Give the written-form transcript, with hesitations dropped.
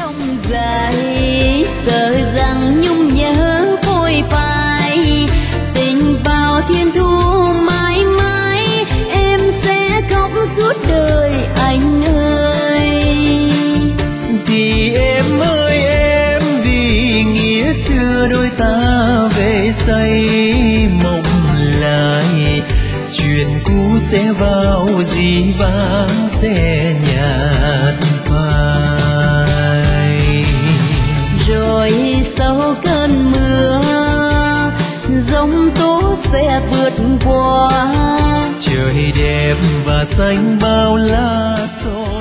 sông dài sợ rằng nhung nhớ phôi phai, tình vào thiên thu mãi mãi em sẽ khóc suốt đời anh ơi. Thì em ơi em, vì nghĩa xưa đôi ta về say mộng lại, chuyện cũ sẽ vào dĩ vãng sẽ nhạt phai. Rồi sau cơn mưa giông tố sẽ vượt qua, trời đẹp và xanh bao lá xôi.